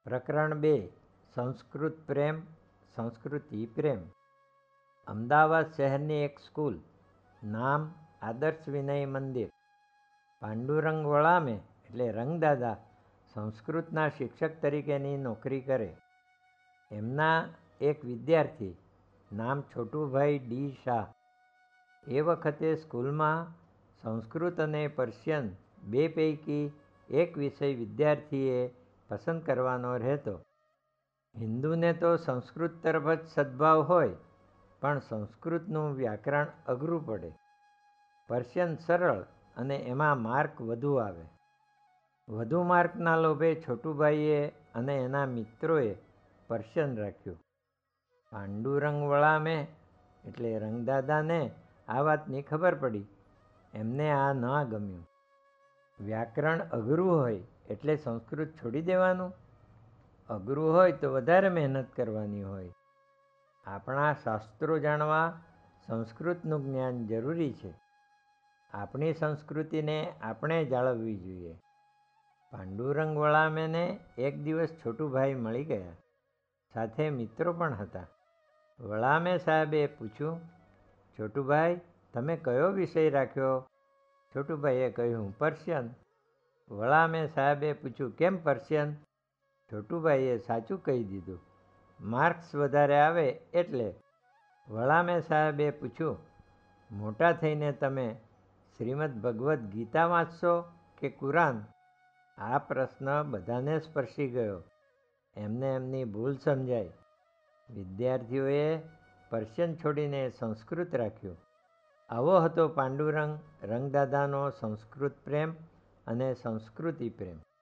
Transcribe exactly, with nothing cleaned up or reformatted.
પ્રકરણ બે સંસ્કૃત પ્રેમ સંસ્કૃતિ પ્રેમ. અમદાવાદ શહેરની એક સ્કૂલ, નામ આદર્શ વિનય મંદિર. પાંડુરંગ વળામે એટલે રંગદાદા સંસ્કૃતના શિક્ષક તરીકેની નોકરી કરે. એમના એક વિદ્યાર્થી નામ છોટુભાઈ ડી શાહ. એ વખતે સ્કૂલમાં સંસ્કૃત અને પર્શિયન બે પૈકી એક વિષય વિદ્યાર્થીએ પસંદ કરવાનો રહેતો. હિન્દુને તો સંસ્કૃત તરફ જ સદભાવ હોય, પણ સંસ્કૃતનું વ્યાકરણ અઘરું પડે. પર્શિયન સરળ અને એમાં માર્ક વધુ આવે. વધુ માર્કના લોભે છોટુભાઈએ અને એના મિત્રોએ પર્શિયન રાખ્યું. પાંડુરંગ વળામે એટલે રંગદાદાને આ વાતની ખબર પડી. એમને આ ન ગમ્યું. વ્યાકરણ અઘરું હોય એટલે સંસ્કૃત છોડી દેવાનું? અઘરું હોય તો વધારે મહેનત કરવાની હોય. આપણા શાસ્ત્રો જાણવા સંસ્કૃતનું જ્ઞાન જરૂરી છે. આપણી સંસ્કૃતિને આપણે જાળવવી જોઈએ. પાંડુરંગ વળામેને એક દિવસ છોટુભાઈ મળી ગયા. સાથે મિત્રો પણ હતા. વળામે સાહેબે પૂછ્યું, છોટુભાઈ, તમે કયો વિષય રાખ્યો? છોટુભાઈએ કહ્યું, પર્શિયન. વળામે સાહેબે પૂછ્યું, કેમ પર્શિયન? છોટુભાઈએ સાચું કહી દીધું, માર્ક્સ વધારે આવે એટલે. વળામે સાહેબે પૂછ્યું, મોટા થઈને તમે શ્રીમદ ભગવદ્ ગીતા વાંચશો કે કુરાન? આ પ્રશ્ન બધાને સ્પર્શી ગયો. એમને એમની ભૂલ સમજાઈ. વિદ્યાર્થીઓએ પર્શિયન છોડીને સંસ્કૃત રાખ્યું. આવો હતો પાંડુરંગ રંગદાદાનો સંસ્કૃત પ્રેમ અને સંસ્કૃતિ પ્રેમ.